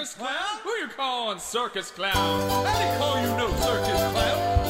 circus clown? Who you calling circus clown? I didn't call you no circus clown.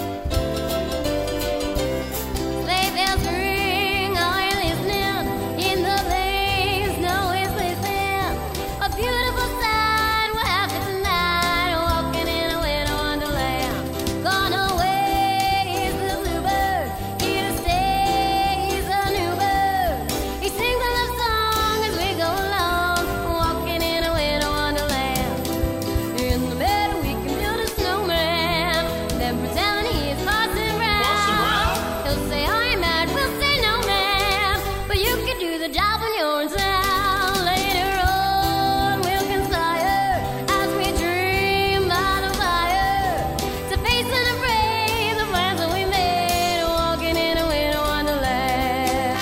Sleigh bells ring, are you listening? In the lane, snow is glistening. A beautiful sight, we're happy tonight, walking in a winter wonderland. Gone away is the bluebird, here to stay is a new bird. He sings a love song as we go along, walking in a winter wonderland. In the meadow we can build a snowman, then pretend he's Parson Brown. He'll say I'm mad, we'll say no man, but you can do the job when you're in town. Later on we'll conspire as we dream by the fire to face unafraid the plans that we made, walking in a winter wonderland.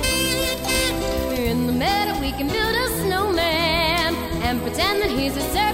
In the meadow we can build a snowman and pretend that he's a